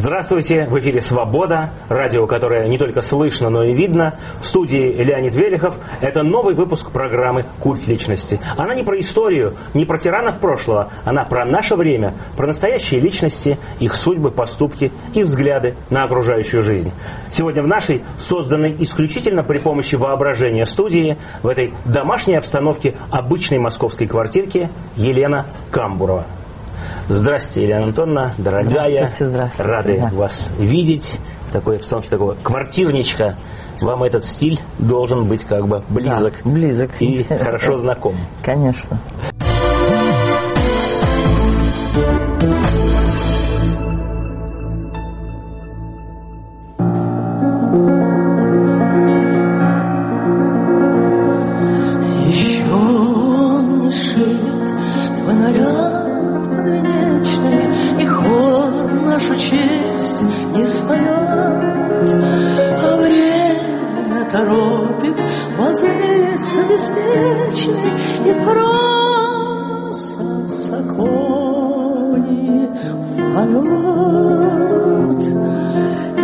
Здравствуйте, в эфире «Свобода», радио, которое не только слышно, но и видно. В студии Леонид Велихов. Это новый выпуск программы «Культ личности». Она не про историю, не про тиранов прошлого, она про наше время, про настоящие личности, их судьбы, поступки и взгляды на окружающую жизнь. Сегодня в нашей, созданной исключительно при помощи воображения студии, в этой домашней обстановке обычной московской квартирки, Елена Камбурова. Здравствуйте, Елена Антоновна, дорогая. Здравствуйте. Рады вас видеть в такой обстановке, такого квартирничка. Вам этот стиль должен быть как бы близок, да, близок. И хорошо знаком. Конечно. Беспечный и просятся кони в полет, и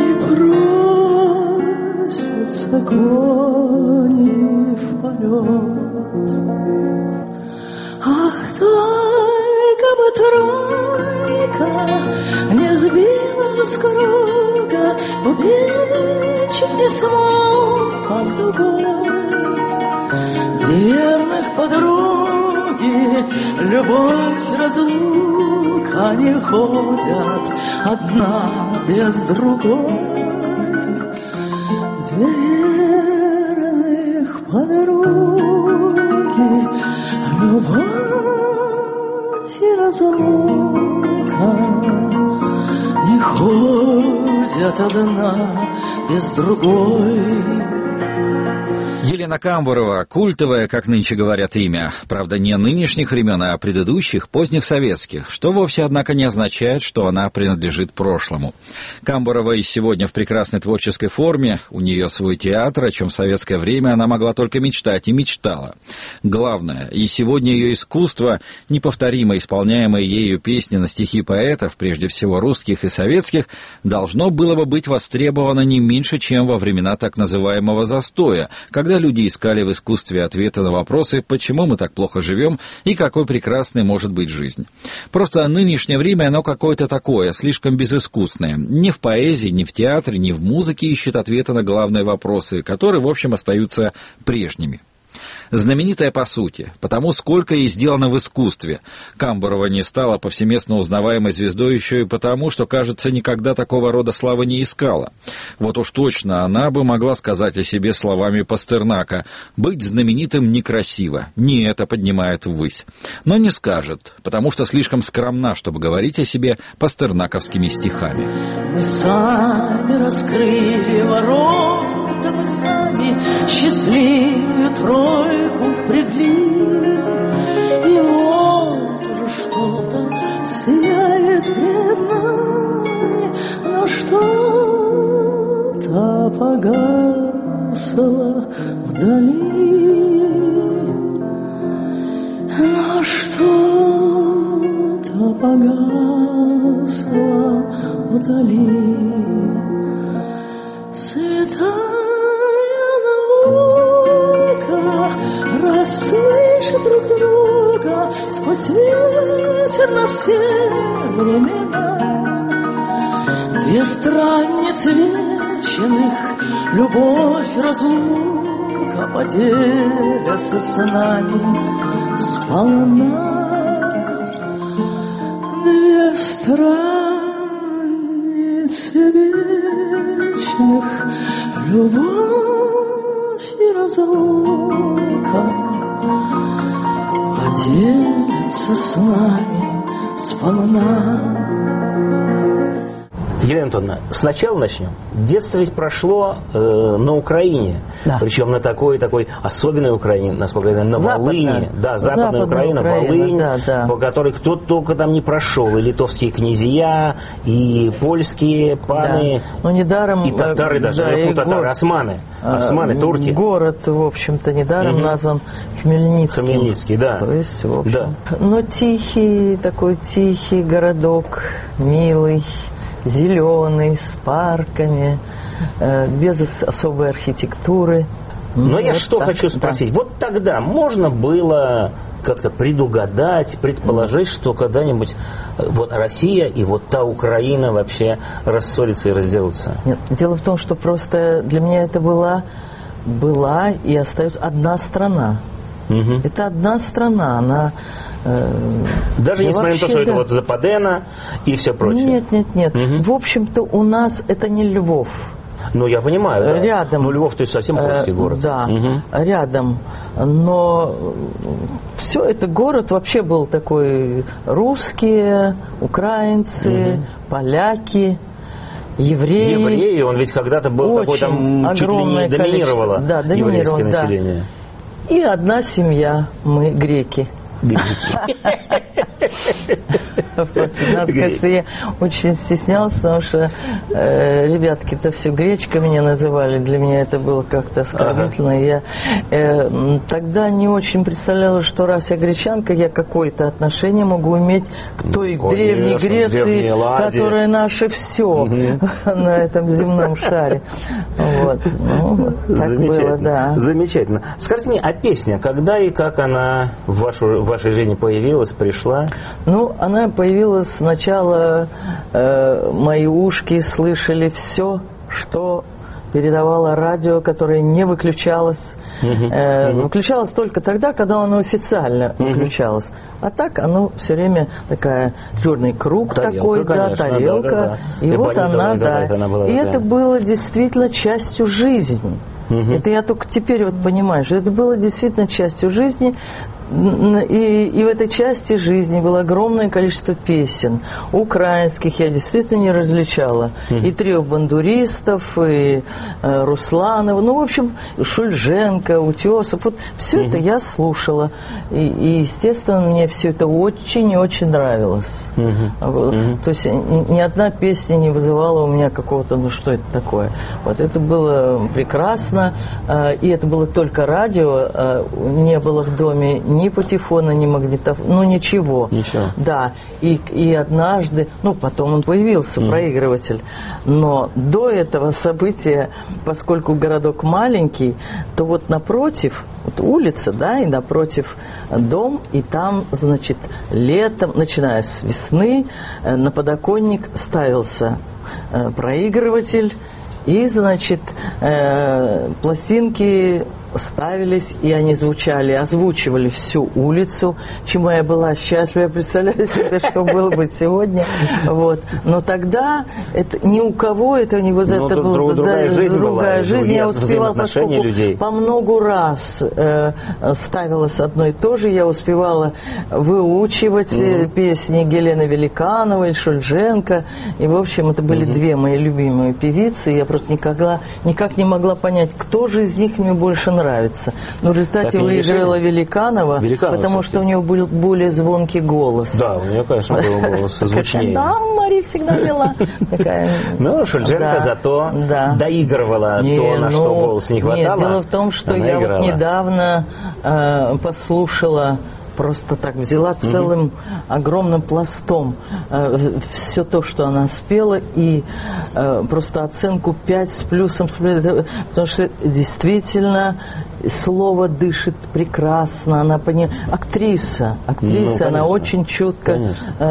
просятся кони в полет. Ах, только бы тройка не сбилась бы с круга, убечек не смог под дугой. Верных подруги, любовь, разлука не ходят одна без другой. Две верных подруги, любовь и разлука не ходят одна без другой. Елена Камбурова, культовое, как нынче говорят, имя. Правда, не нынешних времен, а предыдущих, поздних советских, что вовсе, однако, не означает, что она принадлежит прошлому. Камбурова и сегодня в прекрасной творческой форме, у нее свой театр, о чем в советское время она могла только мечтать и мечтала. Главное, и сегодня ее искусство, неповторимо исполняемые ею песни на стихи поэтов, прежде всего русских и советских, должно было бы быть востребовано не меньше, чем во времена так называемого застоя, когда люди искали в искусстве ответы на вопросы, почему мы так плохо живем и какой прекрасной может быть жизнь. Просто нынешнее время оно какое-то такое, слишком безыскусное. Ни в поэзии, ни в театре, ни в музыке ищет ответы на главные вопросы, которые, в общем, остаются прежними. Знаменитая по сути, потому сколько ей сделано в искусстве. Камбурова не стала повсеместно узнаваемой звездой еще и потому, что, кажется, никогда такого рода славы не искала. Вот уж точно она бы могла сказать о себе словами Пастернака: «Быть знаменитым некрасиво, не это поднимает ввысь». Но не скажет, потому что слишком скромна, чтобы говорить о себе пастернаковскими стихами. Мы сами раскрыли ворота, мы сами счастливую тройку впрягли, и вот уже что-то сияет пред нами, но что-то погасло вдали, но что-то погасло вдали. Святая наука расслышит друг друга сквозь ветер на все времена. Две странницы вечных, любовь, разлука поделятся с нами сполна. Две странницы вечных, любовь и разлука поделятся с нами сполна. Елена Антоновна, сначала начнем. Детство ведь прошло на Украине, да. Причем на такой особенной Украине, насколько я знаю, на Волыни. Да, Западная Украина, Волынь, да. По которой кто только там не прошел. И литовские князья, и польские паны, да. Ну, недаром, и татары даже, да, и татары, османы, турки. Город, в общем-то, недаром назван Хмельницким. Хмельницкий, да. То есть, в общем, да. Но тихий городок, милый, зеленый, с парками, без особой архитектуры. Но я вот что так, хочу спросить. да. Вот тогда можно было как-то предугадать, предположить, что когда-нибудь вот Россия и вот та Украина вообще рассорятся и раздерутся? Нет, дело в том, что просто для меня это была и остается одна страна. Угу. Это одна страна, она... Даже несмотря на то, что да. это вот Западена и все прочее? Нет. Угу. В общем-то, у нас это не Львов. Ну, я понимаю, да. Рядом. Ну, Львов, то есть совсем польский город. Да, угу. рядом. Но все это город вообще был такой: русские, украинцы, поляки, евреи. Евреи, он ведь когда-то был такой, там чуть ли не доминировало еврейское население. И одна семья, мы греки. Надо сказать, что я очень стеснялась, потому что ребятки-то все гречка меня называли. Для меня это было как-то оскорбительно. Я тогда не очень представляла, что раз я гречанка, я какое-то отношение могу иметь к той древней Греции, которая наше все на этом земном шаре. Вот. Ну, так было, да. Замечательно. Скажите мне, а песня, когда и как она в вашей жизни появилась, пришла? Ну, она появилась сначала, мои ушки слышали все, что передавало радио, которое не выключалось. Выключалось только тогда, когда оно официально выключалось. А так оно все время такая черный круг такой, конечно, тарелка. Да. И вот она, да. И это было действительно частью жизни. Это я только теперь вот понимаю, что это было действительно частью жизни. И в этой части жизни было огромное количество песен. Украинских я действительно не различала. И трио бандуристов, и Русланова, ну, в общем, Шульженко, Утесов. Вот все это я слушала. И, естественно, мне все это очень и очень нравилось. То есть ни одна песня не вызывала у меня какого-то, ну, что это такое. Вот это было прекрасно. И это было только радио. Не было в доме ни патефона, ни магнитофона, ну ничего. Да. И однажды, ну потом он появился, проигрыватель. Но до этого события, поскольку городок маленький, то вот напротив, вот улица, да, и напротив дом, и там, значит, летом, начиная с весны, на подоконник ставился проигрыватель, и, значит, пластинки ставились, и они звучали, озвучивали всю улицу, чему я была счастлива. Я представляю себе, что было бы сегодня. Вот. Но тогда это, ни у кого это не вот это было. Другая жизнь была. Я успевала, поскольку людей. По много раз ставилось одно и то же. Я успевала выучивать песни Гелены Великановой, Шульженко. И, в общем, это были две мои любимые певицы. Я просто никак не могла понять, кто же из них мне больше нравится. Но в результате выиграла Великанова, потому что у нее был более звонкий голос. Да, у нее, конечно, был голос звучнее. Да, Мария всегда была такая. Ну, Шульженко зато доигрывала то, на что голос не хватало. Нет, дело в том, что я вот недавно послушала, просто так взяла целым огромным пластом все то, что она спела, и просто оценку 5 с плюсом, потому что действительно слово дышит прекрасно, она актриса, она очень чутко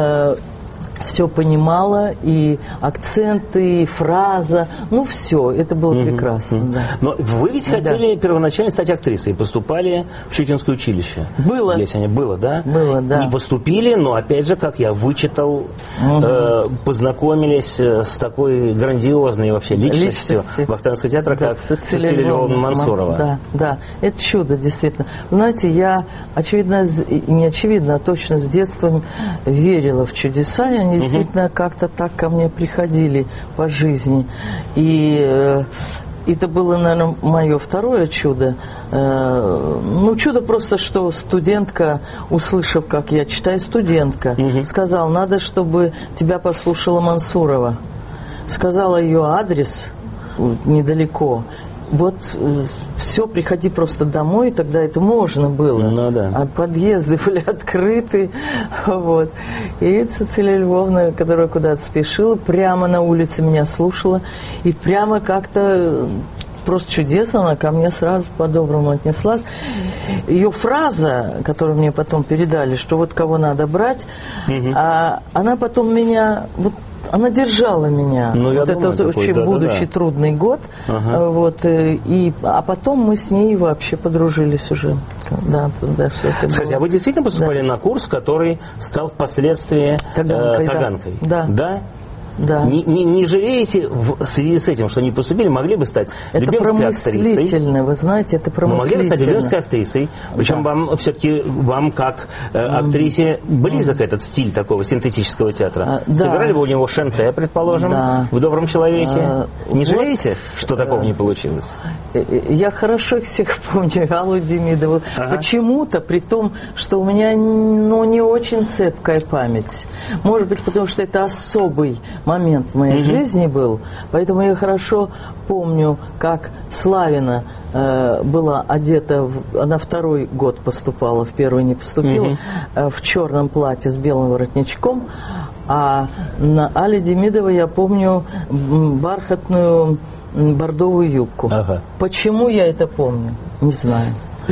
все понимала, и акценты, и фраза, ну все, это было прекрасно. Да. Но вы ведь хотели первоначально стать актрисой, поступали в Щукинское училище. Было. Если они было, да? Было, да. И поступили, но опять же, как я вычитал, познакомились с такой грандиозной вообще личностью Вахтанговского театра, как Цицилия Львовна Мансурова. Да, это чудо, действительно. Знаете, я, очевидно, не очевидно, а точно с детства верила в чудеса, они действительно как-то так ко мне приходили по жизни. И это было, наверное, мое второе чудо. Ну, чудо просто, что студентка, услышав, как я читаю, студентка, сказала, надо, чтобы тебя послушала Мансурова. Сказала ее адрес недалеко. вот все, приходи просто домой, тогда это можно было. Ну, да. А подъезды были открыты. Вот. И Цицилия Львовна, которая куда-то спешила, прямо на улице меня слушала. И прямо как-то просто чудесно, она ко мне сразу по-доброму отнеслась. Ее фраза, которую мне потом передали, что вот кого надо брать, она потом меня... Она держала меня. Ну, вот это очень будущий трудный год. Вот, а потом мы с ней вообще подружились уже. Да, скажите, а вы действительно поступали на курс, который стал впоследствии Таганкой? Да. Да? Да. Не жалеете в связи с этим, что не поступили, могли бы стать любимской актрисой? Это промыслительно, вы знаете, это промыслительно. Могли бы стать любимской актрисой, причем вам как актрисе близок этот стиль такого синтетического театра. Сыграли бы у него Шенте, предположим, в «Добром человеке». Не жалеете, что такого не получилось? Я хорошо всех помню, Аллу Демидову. Почему-то, при том, что у меня не очень цепкая память. Может быть, потому что это особый момент в моей жизни был, поэтому я хорошо помню, как Славина была одета, она второй год поступала, в первый не поступила, в черном платье с белым воротничком, а на Алле Демидовой я помню бархатную бордовую юбку. Почему я это помню? Не знаю.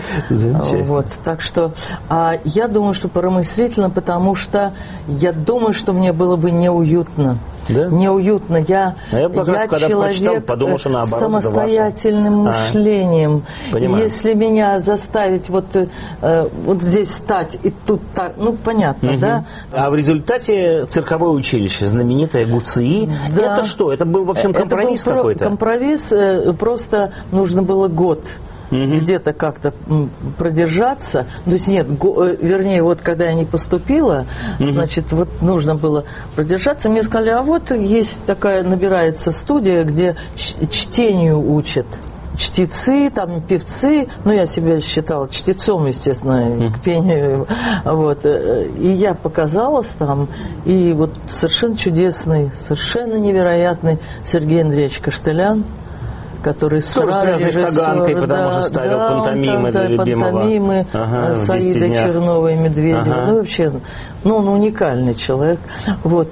Вот, так что я думаю, что промыслительно, потому что я думаю, что мне было бы неуютно. Да? Неуютно. Я человек подумал, что наоборот, с самостоятельным мышлением. Если меня заставить вот здесь стать и тут так, понятно, да? А в результате цирковое училище, знаменитое ГУЦИ, это что? Это был, в общем, компромисс какой-то? Компромисс, просто нужно было год где-то как-то продержаться. То есть нет, вернее, вот когда я не поступила, значит, вот нужно было продержаться. Мне сказали, а вот есть такая, набирается студия, где чтению учат. Чтецы, там, певцы, я себя считала чтецом, естественно, к пению, вот, и я показалась там, и вот совершенно чудесный, совершенно невероятный Сергей Андреевич Каштелян, который сразу с Таганкой, потому что ставил пантомимы для любимого. Пантомимы с Аидой Черновой и Медведевой. Вообще, он уникальный человек. Вот.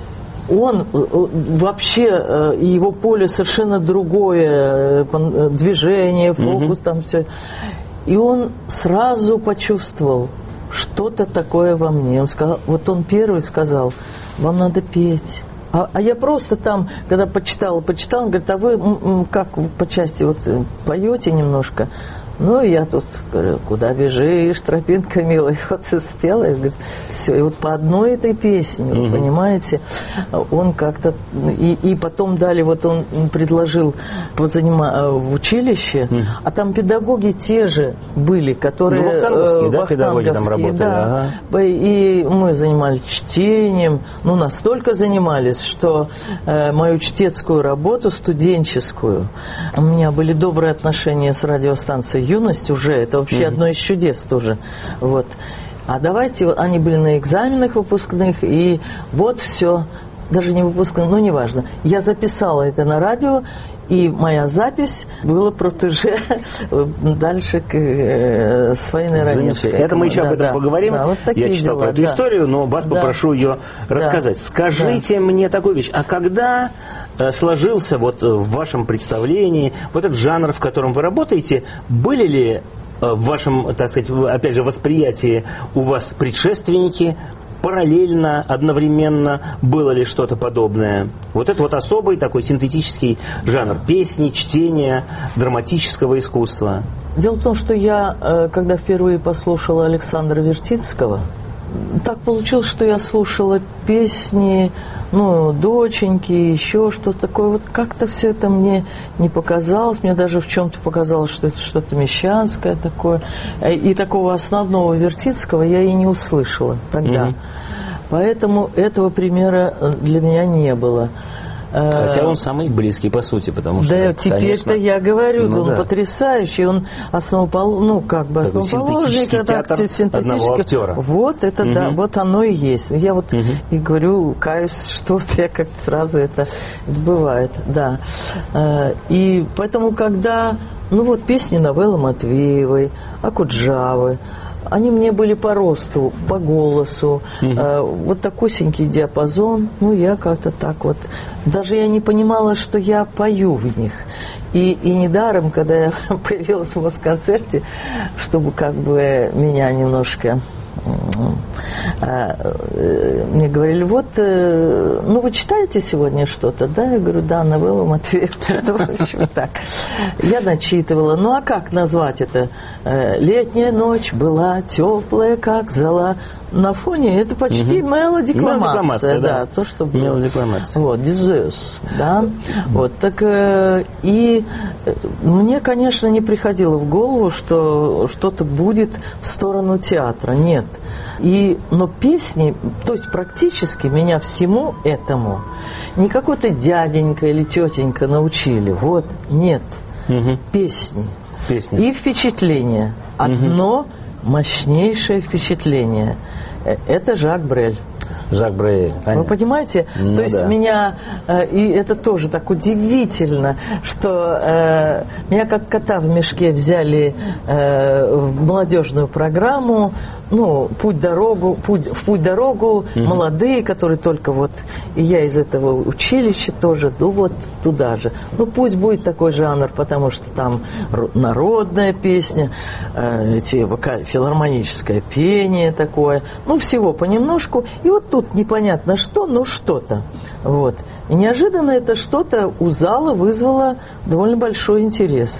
Он вообще, его поле совершенно другое, движение, фокус, там все. И он сразу почувствовал что-то такое во мне. Он сказал, вот он первый сказал, вам надо петь. А я просто там, когда почитала, он говорит, а вы как по части вот поете немножко? Я тут говорю, куда бежишь, тропинка милая, вот и спела. И говорит, все, и вот по одной этой песне, вы понимаете, он как-то... И потом дали, вот он предложил в училище, а там педагоги те же были, которые... Вахтанговские, да, педагоги там работали? Да. И мы занимались чтением, настолько занимались, что мою чтецкую работу, студенческую, у меня были добрые отношения с радиостанцией «Юность» уже, это вообще одно из чудес тоже. Вот. А давайте, они были на экзаменах выпускных, и вот все, даже не выпускных, неважно. Я записала это на радио, и моя запись была протеже дальше с Фаиной Раневской. Это мы еще об этом поговорим. Вот я читал про эту историю, но вас попрошу ее рассказать. Скажите мне такую вещь, а когда сложился вот в вашем представлении вот этот жанр, в котором вы работаете, были ли в вашем, так сказать, опять же, восприятии у вас предшественники, параллельно, одновременно было ли что-то подобное? Вот это вот особый такой синтетический жанр песни, чтения, драматического искусства. Дело в том, что я, когда впервые послушала Александра Вертицкого, так получилось, что я слушала песни, доченьки, еще что-то такое. Вот как-то все это мне не показалось. Мне даже в чем-то показалось, что это что-то мещанское такое. И такого основного Вертицкого я и не услышала тогда. Поэтому этого примера для меня не было. Хотя он самый близкий, по сути, потому что... Да, теперь-то я говорю, он потрясающий, он основоположник, одного актера. Вот это, да, вот оно и есть. Я вот и говорю, каюсь, что я как-то сразу это бывает, да. И поэтому, когда, песни Новеллы Матвеевой, Акуджавы, они мне были по росту, по голосу, вот такусенький диапазон, я как-то так вот, даже я не понимала, что я пою в них. И недаром, когда я появилась в Москонцерте, чтобы как бы меня немножко... Мне говорили, вы читаете сегодня что-то, да? Я говорю, да, Новеллу Матвееву. В общем, так. Я начитывала. А как назвать это? Летняя ночь была теплая, как зола. На фоне это почти мелодикламация. Да, то, что было. Мелодикламация. Вот, дизеус, да. Вот, так и мне, конечно, не приходило в голову, что что-то будет в сторону театра. Нет. Но песни, то есть практически меня всему этому не какой-то дяденька или тетенька научили. Вот, нет. Песни. И впечатление. Одно мощнейшее впечатление. Это Жак Брель. Жак Брель, понятно. Вы понимаете? То есть меня, и это тоже так удивительно, что меня как кота в мешке взяли в молодежную программу, в путь-дорогу, молодые, которые только и я из этого училища тоже, туда же. Пусть будет такой жанр, потому что там народная песня, филармоническое пение такое, всего понемножку. И тут непонятно что, но что-то. Вот. И неожиданно это что-то у зала вызвало довольно большой интерес.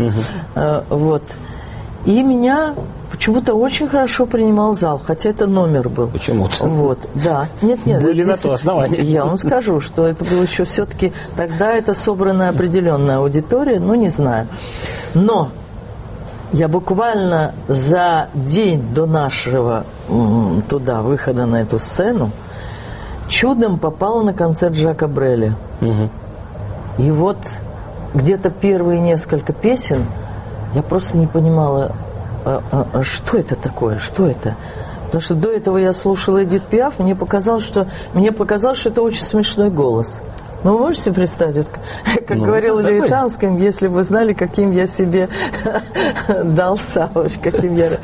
И меня почему-то очень хорошо принимал зал, хотя это номер был. Почему-то. Вот, да. Нет. Были на то основания. Я вам скажу, что это было еще все-таки, тогда это собранная определенная аудитория, не знаю. Но я буквально за день до нашего выхода на эту сцену чудом попала на концерт Жака Бреля. И где-то первые несколько песен я просто не понимала, что это такое, что это. Потому что до этого я слушала Эдит Пиаф, мне показалось, что это очень смешной голос. Вы можете представить, как говорил Левитанским, если бы вы знали, каким я себе дался, каким я...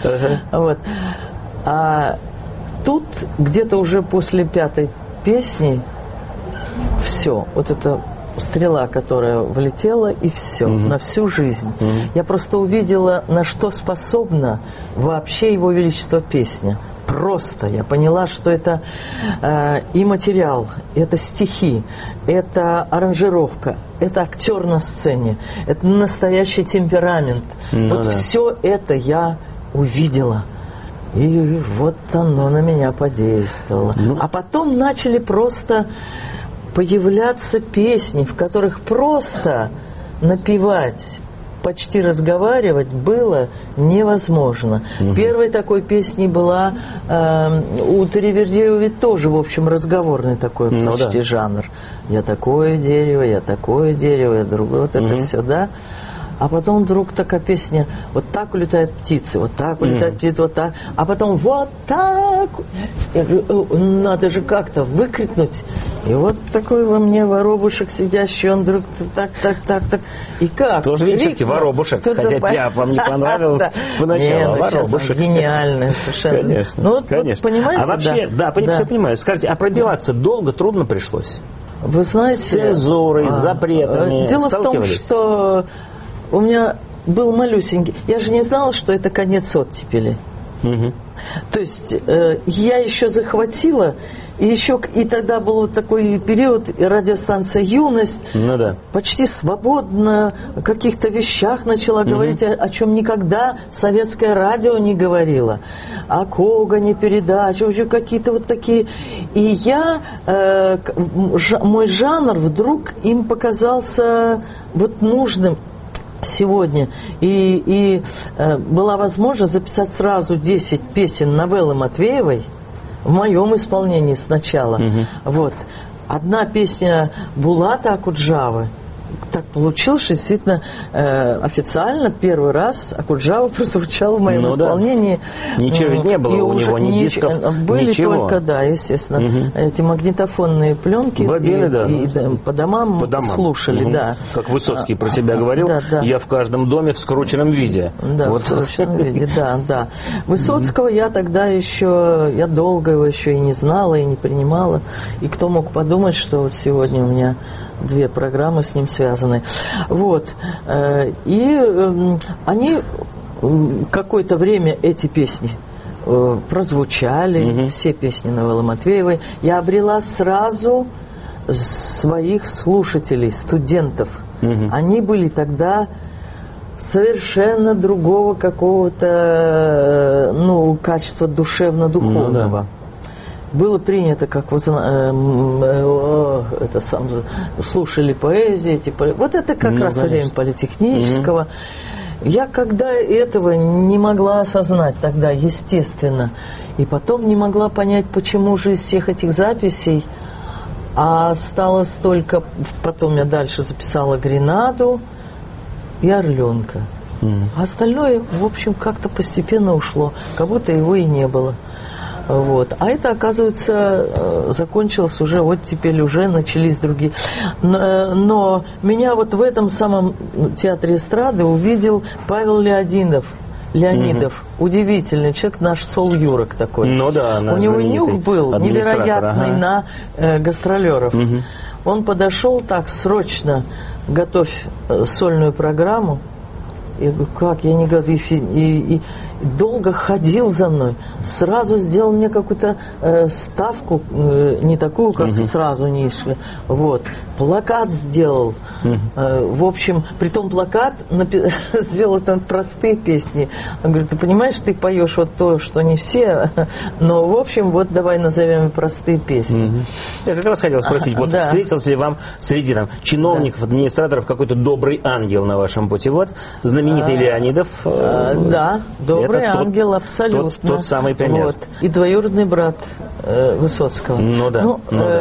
А тут где-то уже после 5-й песни все, это стрела, которая влетела, и все, на всю жизнь. Я просто увидела, на что способна вообще Его Величество песня. Просто я поняла, что это и материал, это стихи, это аранжировка, это актер на сцене, это настоящий темперамент. Все это я увидела. И оно на меня подействовало. А потом начали просто появляться песни, в которых просто напевать, почти разговаривать было невозможно. Первой такой песней была у Таривердиева, ведь тоже, в общем, разговорный такой почти жанр. Я такое дерево, я другое, это все, да. А потом вдруг такая песня, вот так улетают птицы, вот так улетают птицы, вот так. А потом вот так. Я говорю, надо же как-то выкрикнуть. И такой во мне воробушек сидящий, он вдруг так. И как? Тоже видите, воробушек, хотя Пиаф вам не понравилось поначалу. Воробушек. Гениальный совершенно. Конечно, конечно. Понимаете? А вообще, все понимаю. Скажите, а пробиваться долго, трудно пришлось? Вы знаете... С цензурой, с запретами дело в том, что у меня был малюсенький... Я же не знала, что это конец оттепели. То есть я еще захватила, и тогда был такой период, радиостанция «Юность», почти свободно о каких-то вещах начала говорить, о чем никогда советское радио не говорило. О Когане передачи, какие-то такие. И я, мой жанр вдруг им показался нужным сегодня. И была возможность записать сразу 10 песен Новеллы Матвеевой в моем исполнении сначала. одна песня Булата Акуджавы. Так получилось, что действительно официально первый раз Акуджава прозвучал в моем исполнении. Да. Ничего ведь не было у него, ни дисков, были ничего. Только, да, естественно, эти магнитофонные пленки. Бобины, да. И по домам слушали, да. Как Высоцкий про себя говорил, да. Я в каждом доме в скрученном виде. Да, в скрученном виде, да. Высоцкого я тогда еще, я долго его еще и не знала, и не принимала. И кто мог подумать, что вот сегодня у меня 2 программы с ним связаны. Вот. И они какое-то время, эти песни, прозвучали, все песни Новеллы Матвеевой. Я обрела сразу своих слушателей, студентов. Они были тогда совершенно другого какого-то, качества душевно-духовного. Было принято, как слушали поэзию, вот это как раз время политехнического. Я когда этого не могла осознать тогда, естественно, и потом не могла понять, почему же из всех этих записей осталось только, потом я дальше записала «Гренаду» и «Орленка». А остальное, в общем, как-то постепенно ушло, как будто его и не было. Вот. А это, оказывается, закончилось уже, вот теперь уже начались другие. Но меня вот в этом самом театре эстрады увидел Павел Леонидов. Удивительный человек, наш Сол Юрок такой. Ну да, у него нюх был невероятный на гастролеров. Он подошел так срочно, готовь сольную программу. Я говорю, как? Я не готов. И долго ходил за мной. Сразу сделал мне какую-то ставку, не такую, как сразу низкую. Вот. Плакат сделал. В общем, притом плакат сделал там простые песни. Он говорит, ты понимаешь, ты поешь вот то, что не все, но, в общем, вот давай назовем простые песни. Я как раз хотел спросить, вот встретился ли вам среди чиновников, администраторов какой-то добрый ангел на вашем пути? Вот знаменитый Леонидов. Да, добрый ангел, абсолютно. Тот самый пример. Вот. И двоюродный брат Высоцкого. Ну да.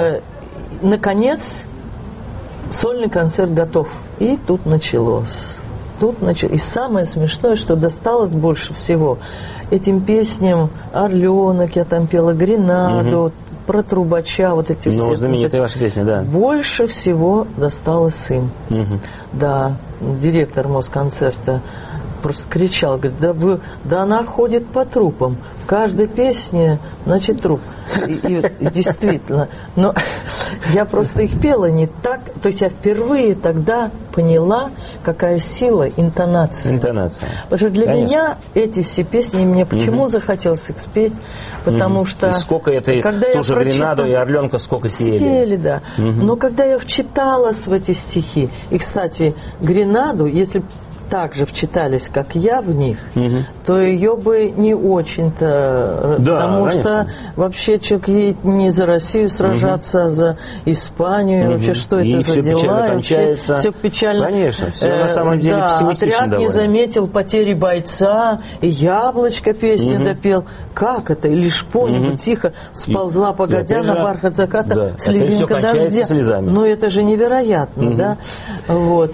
Наконец, сольный концерт готов. И тут началось. И самое смешное, что досталось больше всего этим песням «Орленок», я там пела «Гренаду», про трубача, вот эти все. Знаменитые ваши песни, да. Больше всего досталось им. Да, директор Москонцерта просто кричал, говорит, да она ходит по трупам. В каждой песне, значит, труп. И действительно. Но я просто их пела не так. То есть я впервые тогда поняла, какая сила интонации. Интонация. Потому что для меня эти все песни, мне почему захотелось их спеть, потому что... И сколько это, ту же «Гренаду» и «Орленка» сколько сели. Спели, да. Но когда я вчиталась в эти стихи, и, кстати, «Гренаду», если так же вчитались, как я в них, то ее бы не очень-то... Да, потому конечно. что вообще человек едет не за Россию сражаться, а за Испанию. Вообще, что это за дела? Печально кончается. Все печально. Конечно, все на самом деле пессимистично отряд довольно. Не заметил потери бойца, и «Яблочко» песню допел. Как это? И лишь по тихо сползла, погодя на бархат заката, слезинка дождя. Ну, это же невероятно, да? Вот.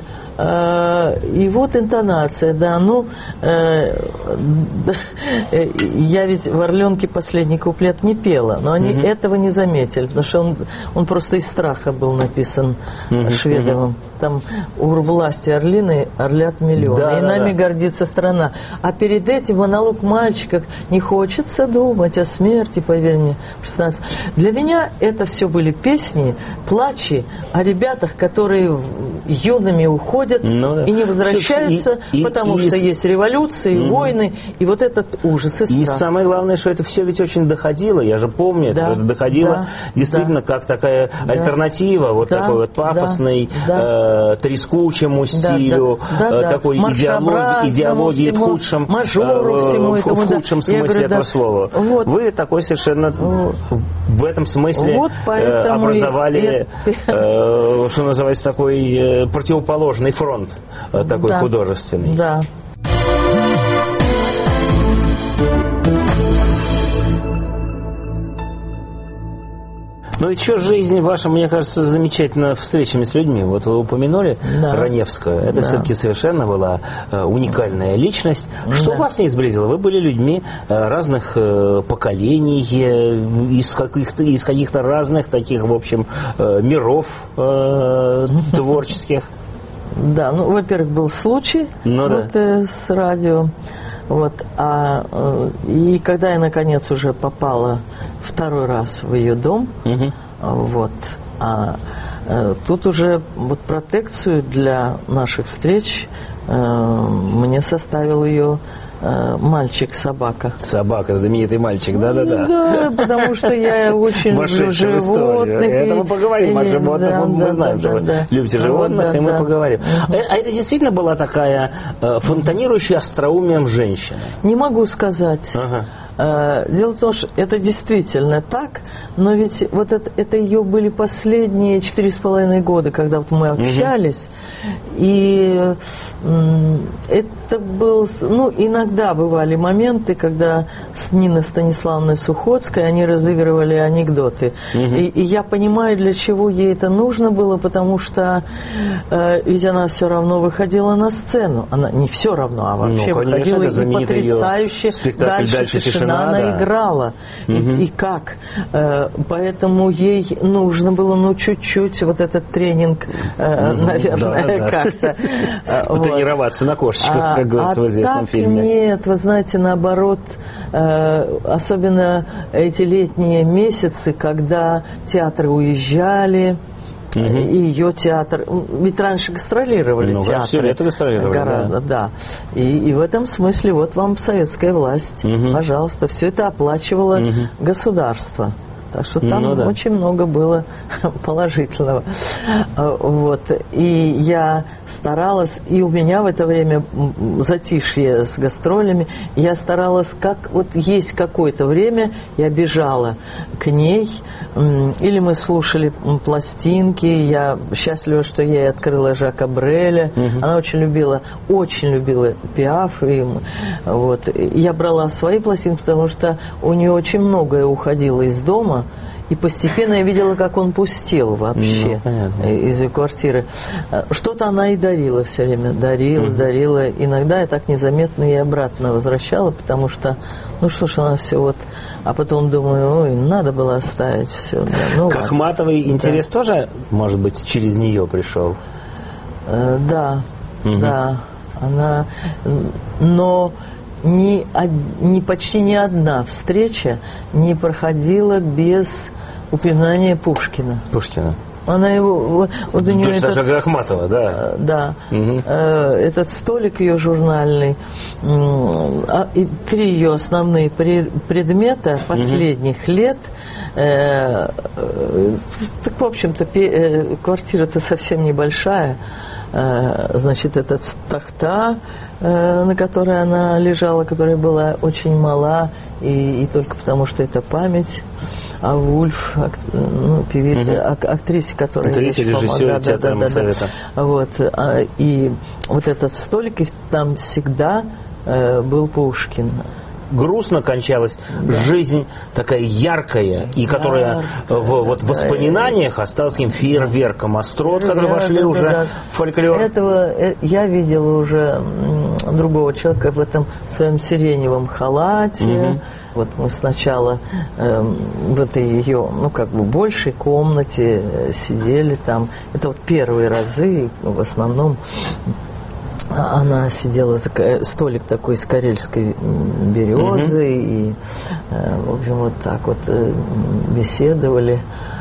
И вот интонация, да, я ведь в «Орленке» последний куплет не пела, но они этого не заметили, потому что он просто из страха был написан Шведовым. Там у власти орлиной орлят миллионы, и нами гордится страна. А перед этим монолог мальчика «Не хочется думать о смерти, поверь мне». Для меня это все были песни, плачи о ребятах, которые юными уходят и не возвращаются, потому что есть революции, войны, и вот этот ужас и страх. И самое главное, что это все ведь очень доходило, я же помню, что это доходило действительно как такая альтернатива вот такой вот пафосной, трескучему стилю, такой идеологии в худшем, в худшем смысле этого слова. Вот. Вы такой совершенно в этом смысле образовали, что называется, такой противоположный фронт, такой художественный. Да. Но еще жизнь ваша, мне кажется, замечательно встречами с людьми. Вот вы упомянули Раневскую. Это все-таки совершенно была уникальная личность. Что вас не сблизило? Вы были людьми разных поколений, из каких-то разных таких, в общем, миров творческих. Да, ну, во-первых, был случай с радио. Вот, и когда я, наконец, уже попала второй раз в ее дом, вот, тут уже вот протекцию для наших встреч мне составил ее мальчик-собака. Собака, знаменитый мальчик, да-да-да. Да, потому что я очень люблю животных. Это мы поговорим о животных, мы знаем, что вы любите животных, и мы поговорим. А это действительно была такая фонтанирующая остроумием женщина? Не могу сказать. Дело в том, что это действительно так, но ведь вот это ее были последние 4,5 года, когда вот мы общались, и это был, ну, иногда бывали моменты, когда с Ниной Станиславной Сухотской они разыгрывали анекдоты, и я понимаю, для чего ей это нужно было, потому что ведь она все равно выходила на сцену, она не все равно, а вообще выходила и потрясающе «Дальше тишина». Она играла. И как? Поэтому ей нужно было, чуть-чуть вот этот тренинг, наверное, как-то. Тренироваться на кошечках, как говорится в известном фильме. Нет, вы знаете, наоборот, особенно эти летние месяцы, когда театры уезжали, и ее театр, ведь раньше гастролировали театры. Все лето гастролировали, гораздо, да. И в этом смысле вот вам советская власть, пожалуйста, все это оплачивало государство. Так что там очень много было положительного. Вот. И я старалась, и у меня в это время затишье с гастролями, я старалась, как вот есть какое-то время, я бежала к ней, или мы слушали пластинки, я счастлива, что я ей открыла Жака Бреля, она очень любила Пиаф, и вот. Я брала свои пластинки, потому что у нее очень многое уходило из дома, и постепенно я видела, как он пустел вообще из ее квартиры. Что-то она и дарила все время. Дарила. Иногда я так незаметно и обратно возвращала, потому что, ну что ж, она все вот... А потом думаю, ой, надо было оставить все. Да, ну, к Ахматовой интерес тоже, может быть, через нее пришел? Да. Она... Но... почти ни одна встреча не проходила без упоминания Пушкина. Она его... Вот у нее точно так же, Ахматова, да? Да. Этот столик ее журнальный, и 3 ее основные предмета последних лет. Так, в общем-то, квартира-то совсем небольшая. Значит, этот тахта, на которой она лежала, которая была очень мала, и только потому, что это память о Вульф, актрисе, которая... Актрисе, режиссере театра Моссовета. Вот, и вот этот столик, и там всегда был Пушкин. Грустно кончалась жизнь такая яркая, и которая в воспоминаниях осталась таким фейерверком острот, которые вошли уже в фольклор. Этого я видела уже другого человека в этом своем сиреневом халате. Вот мы сначала в этой ее, большей комнате сидели там. Это вот первые разы, в основном. Она сидела за столик такой из карельской березы, и, в общем, вот так вот беседовали.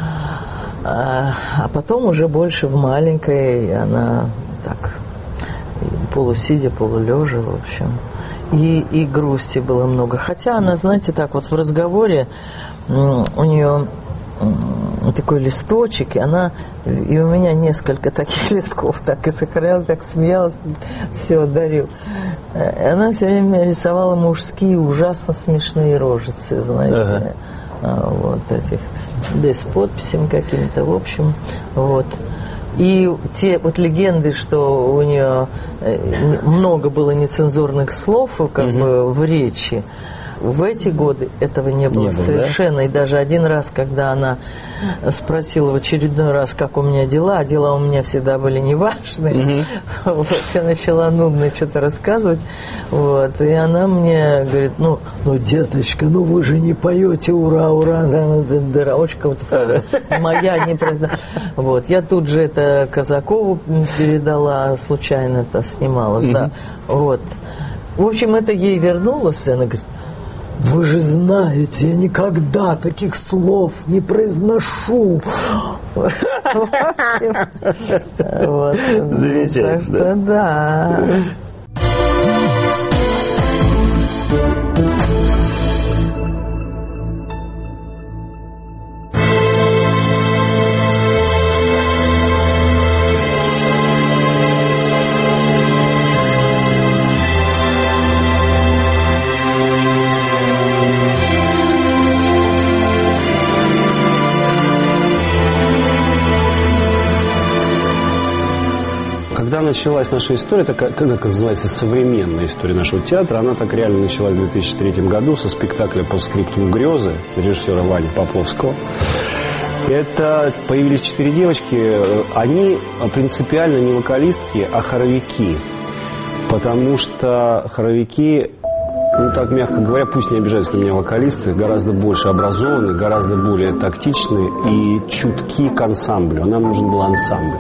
А потом уже больше в маленькой, она так полусидя, полулежа, в общем. И грусти было много. Хотя она, знаете, так вот в разговоре у нее такой листочек, и у меня несколько таких листков, так и сохраняла, так смеялась, все, дарю. Она все время рисовала мужские ужасно смешные рожицы, знаете, вот этих, без подписями какими-то, в общем, вот. И те вот легенды, что у нее много было нецензурных слов, как бы в речи, в эти годы этого не было совершенно. Да? И даже один раз, когда она спросила в очередной раз, как у меня дела, а дела у меня всегда были неважные, вот, я начала нудно что-то рассказывать, вот, и она мне говорит, ну, деточка, ну вы же не поете ура, ура, дырочка вот, моя не просто. Вот, я тут же это Казакову передала, случайно это снималась, да, вот. В общем, это ей вернулось, и она говорит, вы же знаете, я никогда таких слов не произношу. Замечательно. Так что да. Когда началась наша история, такая, как называется, современная история нашего театра, она так реально началась в 2003 году со спектакля «Постскриптум грезы» режиссера Вани Поповского. Это появились 4 девочки, они принципиально не вокалистки, а хоровики. Потому что хоровики, ну так мягко говоря, пусть не обижаются на меня вокалисты, гораздо больше образованы, гораздо более тактичны и чутки к ансамблю. Нам нужен был ансамбль.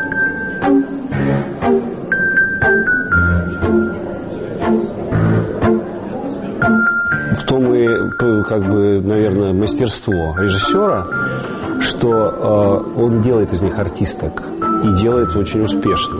В том и, как бы, наверное, мастерство режиссера, что он делает из них артисток и делает очень успешно.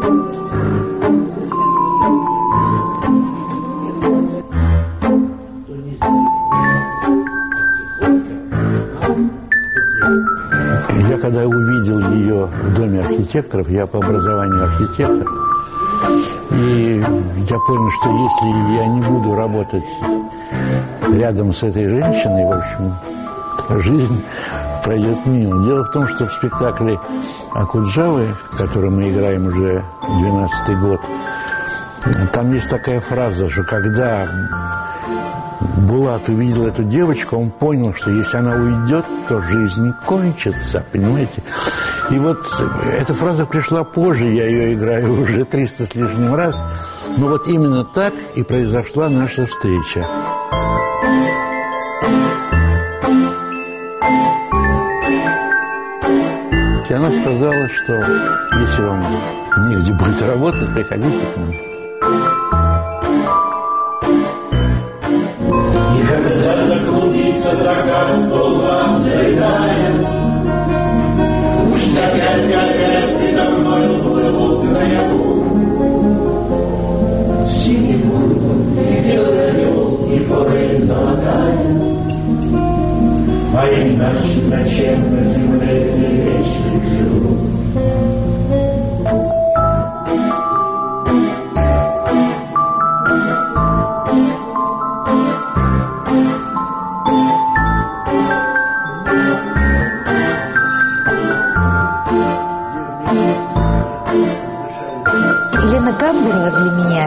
Я когда увидел ее в Доме архитекторов, я по образованию архитектор, и я понял, что если я не буду работать рядом с этой женщиной, в общем, жизнь пройдет мимо. Дело в том, что в спектакле «Акуджавы», который мы играем уже 12-й год, там есть такая фраза, что когда Булат увидел эту девочку, он понял, что если она уйдет, то жизнь кончится, понимаете? И вот эта фраза пришла позже, я ее играю уже 300 с лишним раз, но вот именно так и произошла наша встреча. И она сказала, что если вам негде будет работать, приходите к нам. Когда заклубится закат, то вам заедает. Пусть опять передо мною плывут наяву. Синий бургун и белый орел, и форель золотая. А иначе зачем на земле вечный живу? Елена Камбурова для меня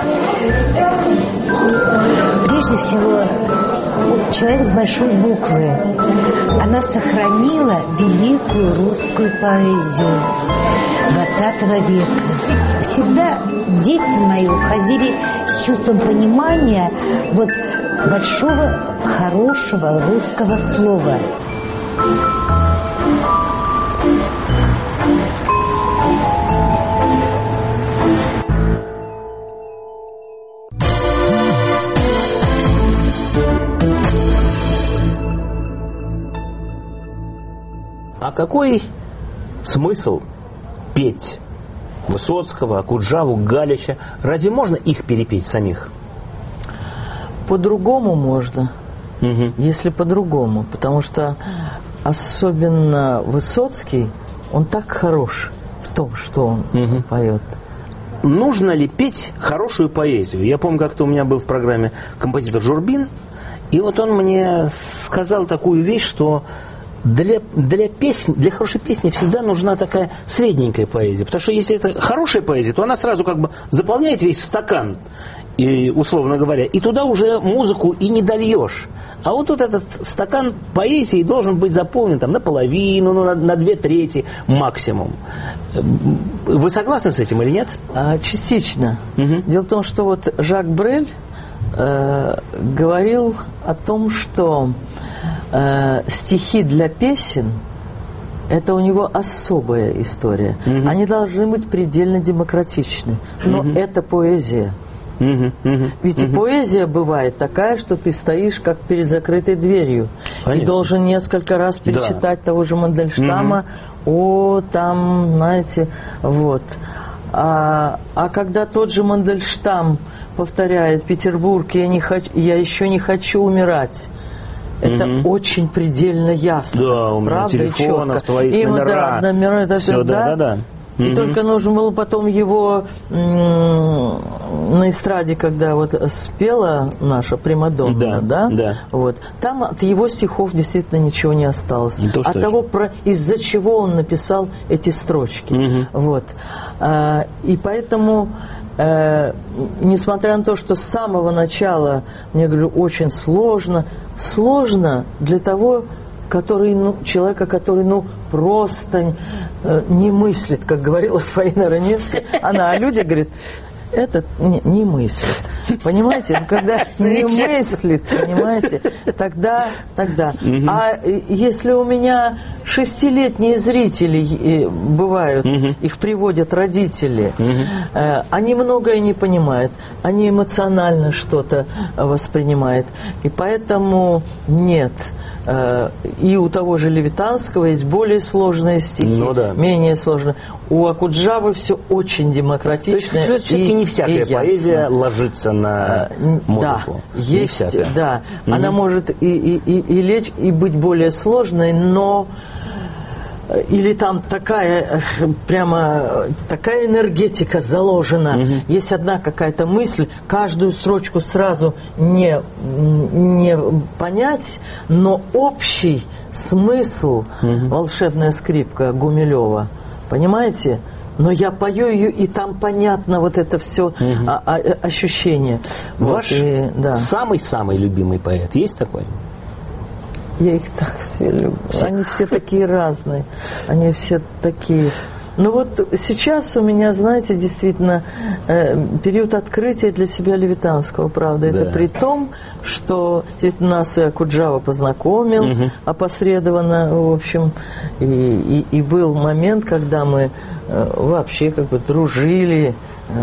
прежде всего человек с большой буквы. Она сохранила великую русскую поэзию 20 века. Всегда дети мои уходили с чувством понимания вот большого, хорошего русского слова. А какой смысл петь Высоцкого, Акуджаву, Галича? Разве можно их перепеть самих? По-другому можно, если по-другому. Потому что особенно Высоцкий, он так хорош в том, что он поет. Нужно ли петь хорошую поэзию? Я помню, как-то у меня был в программе композитор Журбин, и вот он мне сказал такую вещь, что для хорошей песни всегда нужна такая средненькая поэзия. Потому что если это хорошая поэзия, то она сразу как бы заполняет весь стакан. и, условно говоря, и туда уже музыку и не дольешь. А вот тут этот стакан поэзии должен быть заполнен там наполовину, на 2/3 максимум. Вы согласны с этим или нет? Частично. Дело в том, что вот Жак Брель говорил о том, что стихи для песен – это у него особая история. Они должны быть предельно демократичны. Но это поэзия. Ведь и поэзия бывает такая, что ты стоишь как перед закрытой дверью. Конечно. И должен несколько раз перечитать того же Мандельштама. Там, знаете, вот. А когда тот же Мандельштам повторяет: «Петербург, я еще не хочу умирать». Это очень предельно ясно. Да, у меня телефонов, твоих номера. Это все, да. И только нужно было потом его на эстраде, когда вот спела наша Примадонна, вот, там от его стихов действительно ничего не осталось. От того, из-за чего он написал эти строчки. Вот. И поэтому, несмотря на то, что с самого начала, мне говорю, очень сложно для того, человека, который просто не мыслит, как говорила Фаина Раневская. Она о людях говорит: этот не мыслит. Понимаете? Когда не мыслит, понимаете, тогда. А если у меня 6-летние зрители бывают, их приводят родители, они многое не понимают, они эмоционально что-то воспринимают. И поэтому нет. И у того же Левитанского есть более сложные стихи, менее сложные. У Окуджавы все очень демократично. То есть все-таки не всякая поэзия ложится на музыку. Да, есть, да. Она может и лечь, и быть более сложной, но или там такая энергетика заложена. Есть одна какая-то мысль, каждую строчку сразу не понять, но общий смысл «Волшебная скрипка» Гумилева, понимаете? Но я пою ее, и там понятно вот это все ощущение. Ваш самый-самый любимый поэт есть такой? Я их так все люблю. Они все такие разные. Они все такие. Ну вот сейчас у меня, знаете, действительно период открытия для себя Левитанского, правда. Это при том, что нас и Окуджава познакомил опосредованно, в общем. И был момент, когда мы вообще как бы дружили.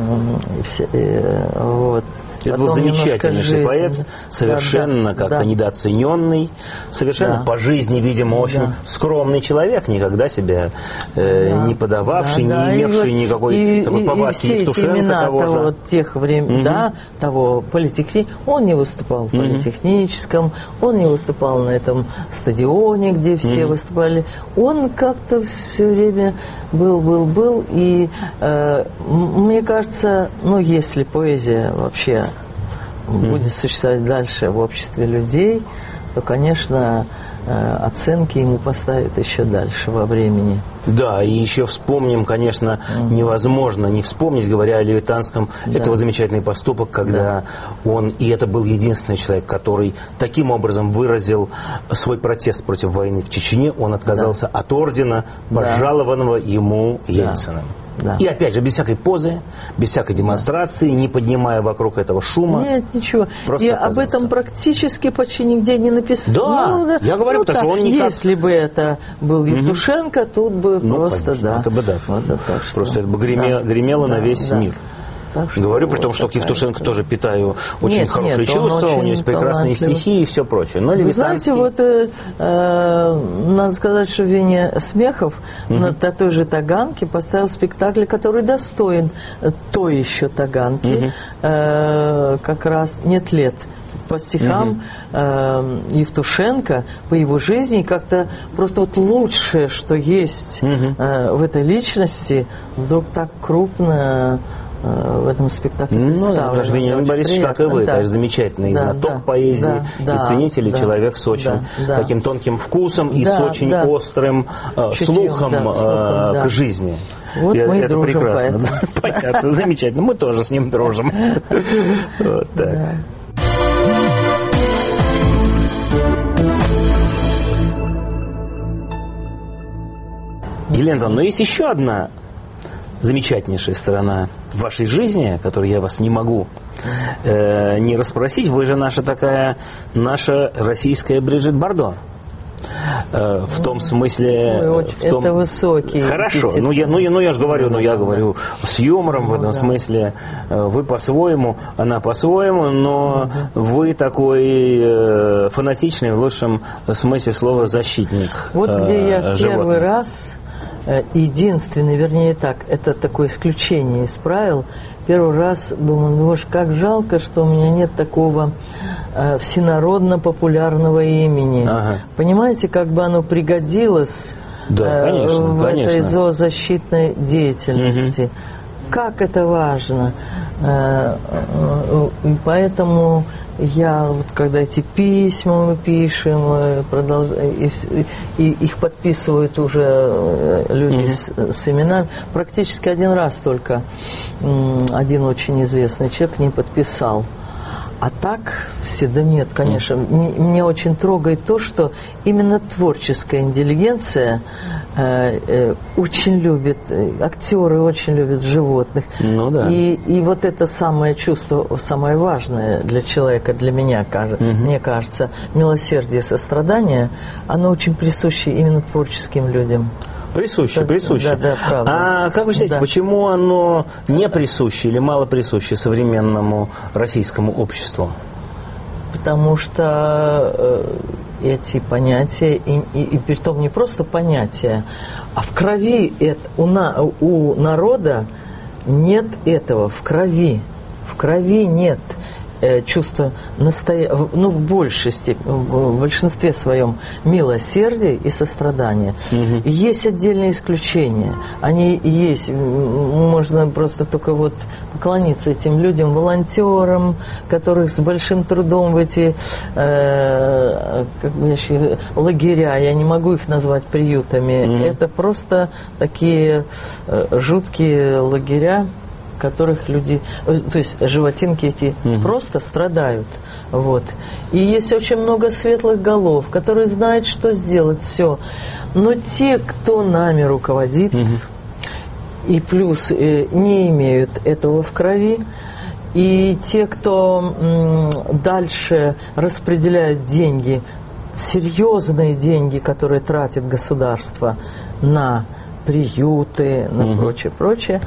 Вот. Это был замечательнейший поэт, совершенно как-то недооцененный, совершенно по жизни, видимо, очень скромный человек, никогда себя не подававший, не имевший никакой такой повадки Евтушенко того же. Тех времен, того политехнического, он не выступал в политехническом, он не выступал на этом стадионе, где все выступали. Он как-то все время был, и мне кажется, если поэзия вообще будет существовать дальше в обществе людей, то, конечно, оценки ему поставят еще дальше во времени. Да, и еще вспомним, конечно, невозможно не вспомнить, говоря о Левитанском, этого замечательный поступок, когда он, и это был единственный человек, который таким образом выразил свой протест против войны в Чечне, он отказался от ордена, пожалованного ему Ельциным. Да. И опять же, без всякой позы, без всякой демонстрации, не поднимая вокруг этого шума. Нет, ничего. И об этом практически почти нигде не написано. Да, я говорю, потому что он никак... Если бы это был Евтушенко, тут бы просто, это бы просто это бы гремело на весь мир. Говорю, при том, что к Евтушенко тоже питаю очень хорошие чувства, у него есть прекрасные стихи и все прочее. Но Левитанский... Вы знаете, надо сказать, что в Вене Смехов на той же Таганке поставил спектакль, который достоин той еще Таганки, как раз «Нет лет». По стихам Евтушенко, по его жизни, как-то просто вот лучшее, что есть в этой личности, вдруг так крупно в этом спектакле представлено. Даже Вениамин Борисович, как и вы, конечно, замечательный знаток поэзии и ценитель, и человек с очень таким тонким вкусом и с очень острым слухом к жизни. Вот мы и это дружим, прекрасно. Понятно, замечательно. Мы тоже с ним дружим. Вот так. Елена Антоновна, но есть еще одна замечательнейшая сторона вашей жизни, которую я вас не могу не расспросить. Вы же наша российская Бриджит Бардо. В том смысле... Это высокий. Хорошо. Я же говорю, с юмором в этом смысле. Вы по-своему, она по-своему, но вы такой фанатичный, в лучшем смысле слова, защитник Вот где я животных. Первый раз, единственный, вернее так, это такое исключение из правил. Первый раз думаю, боже, как жалко, что у меня нет такого всенародно-популярного имени. Понимаете, как бы оно пригодилось в этой зоозащитной деятельности. Как это важно. И поэтому я, вот, когда эти письма мы пишем, и их подписывают уже люди с именами, практически один раз только один очень известный человек не подписал. А так все, да нет, конечно. Мне очень трогает то, что именно творческая интеллигенция очень любит, актеры очень любят животных. И вот это самое чувство, самое важное для человека, для меня, мне кажется, милосердие, сострадание, оно очень присуще именно творческим людям. Присуще. Да, правда. А как вы считаете, почему оно не присуще или мало присуще современному российскому обществу? Потому что эти понятия, и притом не просто понятия, а в крови у народа нет этого, в крови нет чувства в большей степени, в большинстве своем милосердия и сострадания. Есть отдельные исключения. Они есть. Можно просто только вот поклониться этим людям, волонтерам, которых с большим трудом в эти лагеря, я не могу их назвать приютами, это просто такие жуткие лагеря, которых люди, то есть животинки эти просто страдают. Вот. И есть очень много светлых голов, которые знают, что сделать, все. Но те, кто нами руководит, и плюс не имеют этого в крови, и те, кто дальше распределяют деньги, серьезные деньги, которые тратит государство на приюты, на прочее,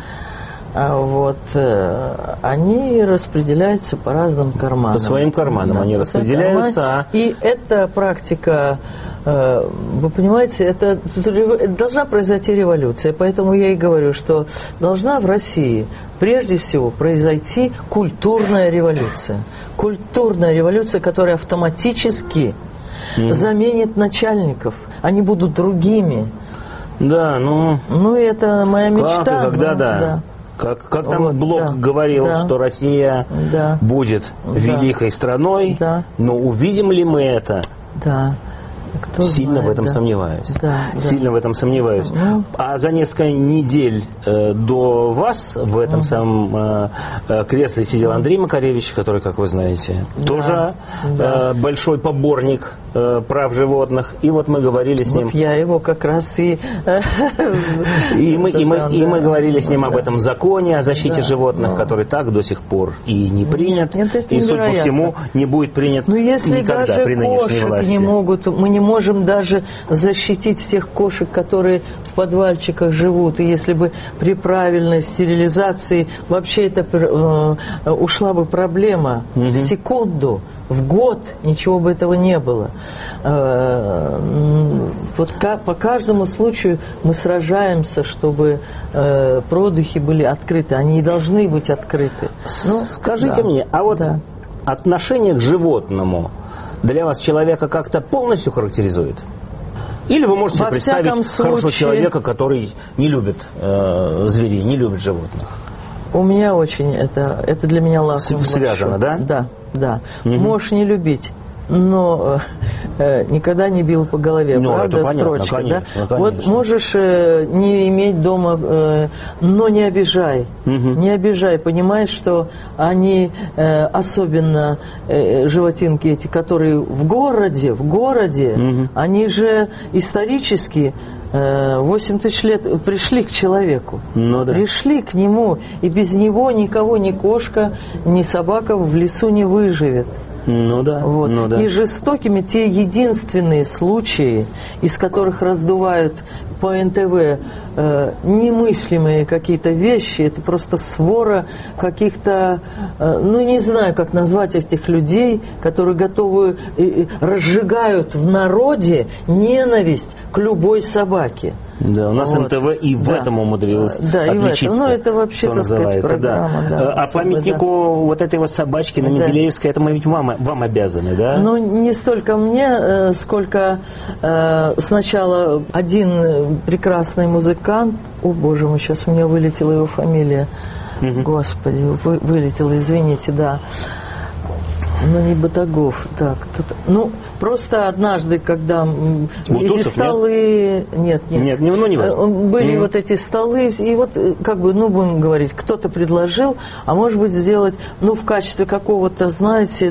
они распределяются по разным карманам. По своим карманам они распределяются. И эта практика, вы понимаете, это должна произойти революция. Поэтому я и говорю, что должна в России прежде всего произойти культурная революция. Культурная революция, которая автоматически заменит начальников. Они будут другими. Да, это моя мечта. Как там Блок говорил, что Россия будет великой страной, но увидим ли мы это? Сильно в этом сомневаюсь. Сильно в этом сомневаюсь. А за несколько недель до вас в этом самом кресле сидел Андрей Макаревич, который, как вы знаете, тоже большой поборник прав животных. И вот мы говорили с ним... Я его как раз и... И мы говорили с ним об этом законе о защите животных, который так до сих пор и не принят, и, судя по всему, не будет принят никогда при нынешней власти. Мы не можем даже защитить всех кошек, которые в подвальчиках живут. И если бы при правильной стерилизации вообще это ушла бы проблема в секунду, в год, ничего бы этого не было. Вот по каждому случаю мы сражаемся, чтобы продухи были открыты. Они и должны быть открыты. Скажите мне, а вот отношение к животному для вас человека как-то полностью характеризует? Или вы можете представить хорошего человека, который не любит зверей, не любит животных? У меня очень это для меня лакомство. Связано, да? Да, да. Можешь не любить, но никогда не бил по голове, правда, это понятно, строчка, конечно, да? конечно. Вот можешь не иметь дома, но не обижай, не обижай, понимаешь, что они, особенно животинки эти, которые в городе, они же исторически 8 тысяч лет пришли к человеку, пришли к нему, и без него никого, ни кошка, ни собака в лесу не выживет. Вот. И жестокими те единственные случаи, из которых раздувают по НТВ немыслимые какие-то вещи, это просто свора каких-то, не знаю, как назвать этих людей, которые готовы, разжигают в народе ненависть к любой собаке. Да, у нас НТВ и в этом умудрилось отличиться. Это вообще, так сказать, программа. А памятнику вот этой вот собачки на Менделеевской, это мы ведь вам обязаны, да? Не столько мне, сколько сначала один прекрасный музыкант, о боже мой, сейчас у меня вылетела его фамилия, господи, вылетела, извините, да. Не Батагов, так. Просто однажды, когда Бутусов, эти столы... Нет, не важно. Были вот эти столы, и вот, будем говорить, кто-то предложил, а может быть сделать, в качестве какого-то, знаете,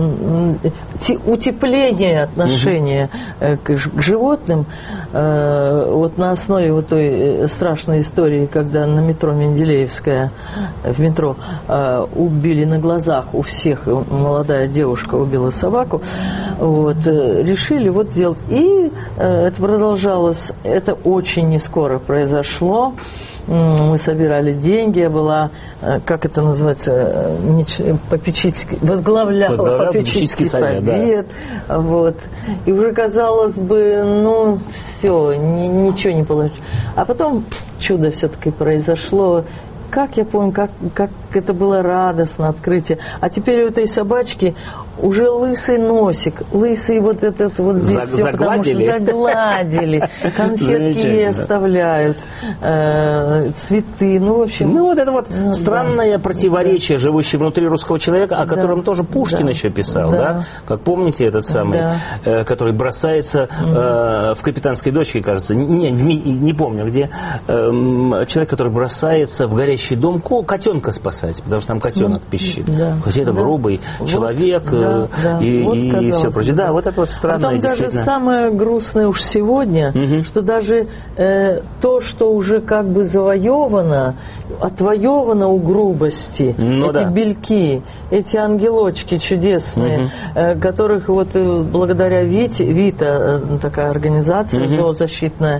утепления отношения к животным, вот на основе вот той страшной истории, когда на метро Менделеевская, в метро, убили на глазах у всех, молодая девушка убила собаку, решили делать. И это продолжалось, это очень не скоро произошло. Мы собирали деньги, я была, как это называется, возглавляла попечительский совет. Да. И уже, казалось бы, все, ничего не получилось. А потом чудо все-таки произошло. Как я помню, как это было радостно, открытие. А теперь у этой собачки уже лысый носик, лысый вот этот вот здесь все, потому что загладили, конфетки ей оставляют, цветы, в общем. Это странное противоречие, живущее внутри русского человека, о котором тоже Пушкин еще писал, да? Как помните, этот самый, который бросается в «Капитанской дочке», кажется, не помню где, человек, который бросается в горящий дом котенка спасать, потому что там котенок пищит. Хотя это грубый человек, и все прочее. Да, вот это вот странное, потом действительно. Даже самое грустное уж сегодня, что даже то, что уже как бы завоевано, отвоевано у грубости, эти бельки, эти ангелочки чудесные, которых благодаря Вита, такая организация зоозащитная,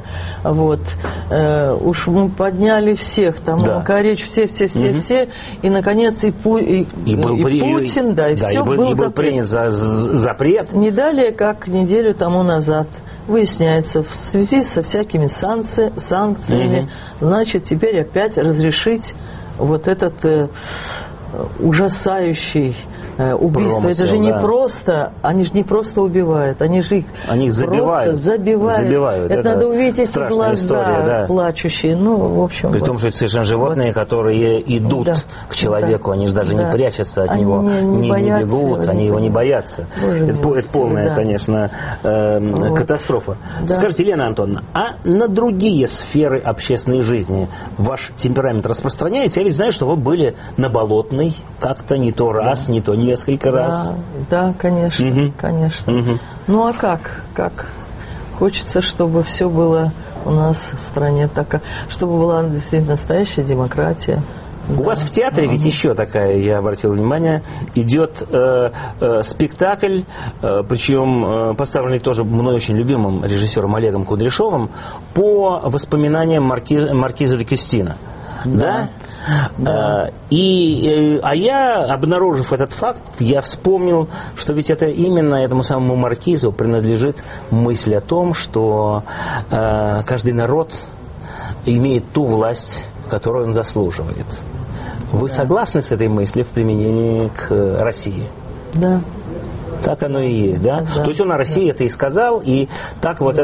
уж мы подняли всех, там Макаревич, все, и наконец и Путин, и все был принят запрет. Не далее, как неделю тому назад. Выясняется, в связи со всякими санкциями, значит, теперь опять разрешить вот этот ужасающий убийство. Промысел, это же не просто, они же не просто убивают, они же их забивают. Это надо увидеть эти глаза история, плачущие. В общем. При том, что это совершенно животные, которые идут к человеку, они же даже не прячутся от него, не бегут, они его не боятся. Это полная, конечно, катастрофа. Скажите, Елена Антоновна, а на другие сферы общественной жизни ваш темперамент распространяется? Я ведь знаю, что вы были на Болотной как-то не то раз, не то несколько раз. Да, конечно, конечно. А как? Хочется, чтобы все было у нас в стране так, чтобы была действительно настоящая демократия. У вас в театре ведь еще такая, я обратил внимание, идет спектакль, причем поставленный тоже мной очень любимым режиссером Олегом Кудряшовым, по воспоминаниям маркиза де Кюстина. Да? А я, обнаружив этот факт, я вспомнил, что ведь это именно этому самому маркизу принадлежит мысль о том, что каждый народ имеет ту власть, которую он заслуживает. Вы согласны с этой мыслью в применении к России? Да. Так оно и есть, да? То есть он о России это и сказал, и так мы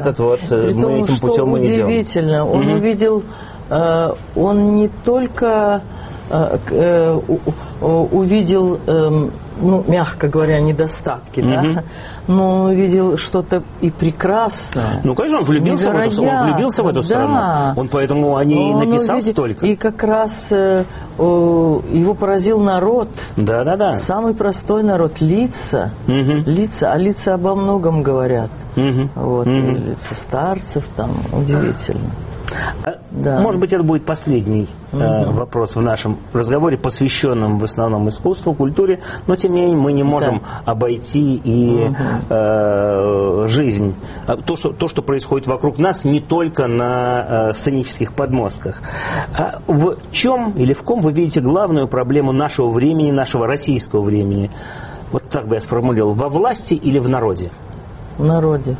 этим путем и идем. Удивительно, он увидел, он не только увидел, ну, мягко говоря, недостатки, да, но увидел что-то и прекрасное. Ну, конечно, он влюбился в эту страну. Он поэтому о ней написал столько. И как раз его поразил народ. Да. Самый простой народ. Лица. А лица обо многом говорят. Вот, и лица старцев там удивительно. Да. Может быть, это будет последний вопрос в нашем разговоре, посвященном в основном искусству, культуре, но тем не менее мы не можем обойти и жизнь, то, что происходит вокруг нас, не только на сценических подмостках. А в чем или в ком вы видите главную проблему нашего времени, нашего российского времени? Вот так бы я сформулировал. Во власти или в народе? В народе.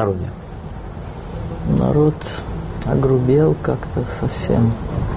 Народ огрубел как-то совсем.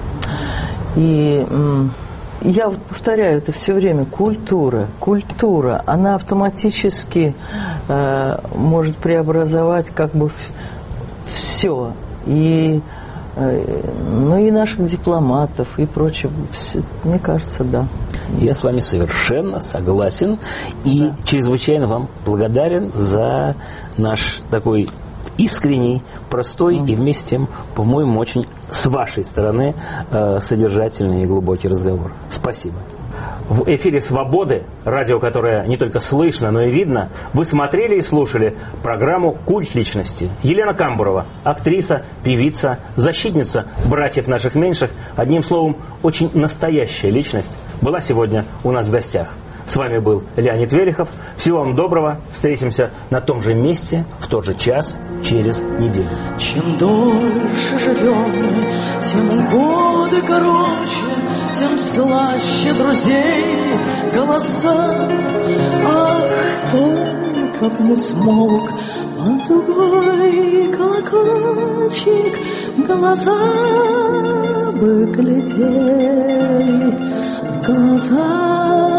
И я повторяю это все время. Культура, она автоматически может преобразовать как бы все. И, и наших дипломатов, и прочее. Мне кажется, да. Я с вами совершенно согласен. И чрезвычайно вам благодарен за наш такой искренний, простой и вместе с тем, по-моему, очень с вашей стороны содержательный и глубокий разговор. Спасибо. В эфире «Свободы», радио, которое не только слышно, но и видно, вы смотрели и слушали программу «Культ личности». Елена Камбурова, актриса, певица, защитница братьев наших меньших, одним словом, очень настоящая личность, была сегодня у нас в гостях. С вами был Леонид Велихов. Всего вам доброго. Встретимся на том же месте, в тот же час, через неделю. Чем дольше живем мы, тем годы короче, тем слаще друзей голоса. Ах, только б не смолк под дугой колокольчик, глаза бы глядели в глаза.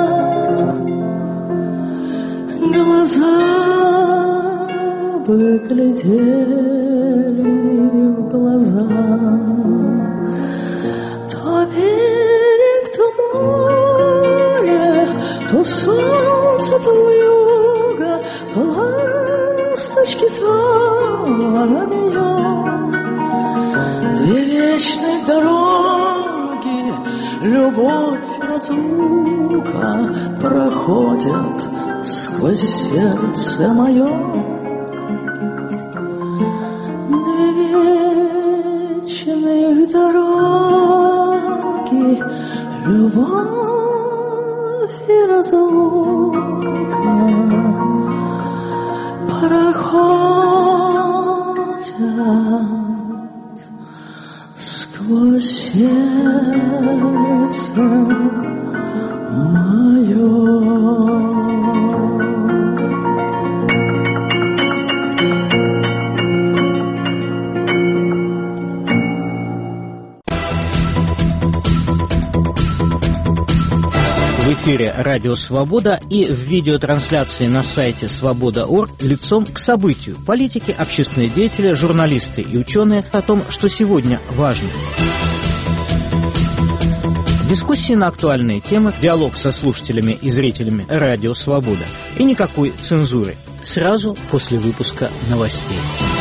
Глаза бы глядели в глаза. То берег, то море, то солнце, то юга, то ласточки, то ромео. Две вечные дороги, любовь, разлука проходят сквозь сердце мое. Две вечных дороги, любовь и разлука проходят сквозь сердце мое. В эфире «Радио Свобода» и в видеотрансляции на сайте свобода.орг лицом к событию. Политики, общественные деятели, журналисты и ученые о том, что сегодня важно. Дискуссии на актуальные темы, диалог со слушателями и зрителями «Радио Свобода». И никакой цензуры. Сразу после выпуска новостей.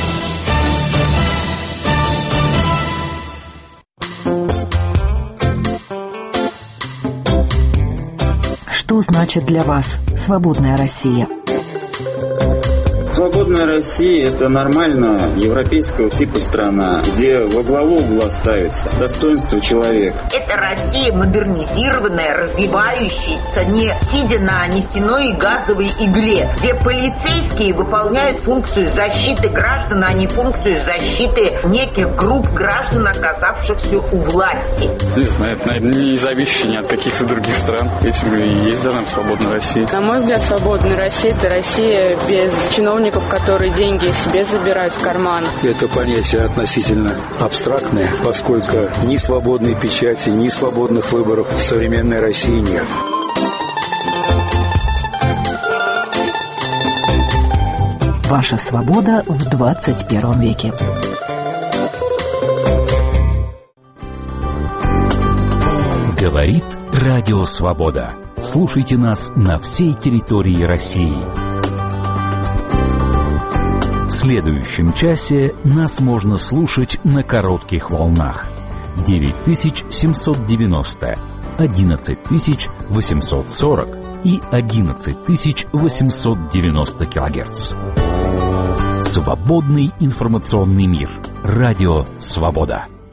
Что значит для вас «Свободная Россия»? Свободная Россия – это нормальная европейского типа страна, где во главу угла ставится достоинство человека. Это Россия модернизированная, развивающаяся, не сидя на нефтяной и газовой игле, где полицейские выполняют функцию защиты граждан, а не функцию защиты неких групп граждан, оказавшихся у власти. Не знаю, это, наверное, не зависящее ни от каких-то других стран. Этим и есть должна быть свободная Россия. На мой взгляд, свободная Россия – это Россия без чиновников, которые деньги себе забирают в карман. Это понятие относительно абстрактное, поскольку ни свободной печати, ни свободных выборов в современной России нет. Ваша свобода в 21 веке. Говорит Радио Свобода. Слушайте нас на всей территории России. В следующем часе нас можно слушать на коротких волнах. 9790, 11840 и 11890 килогерц. Свободный информационный мир. Радио Свобода.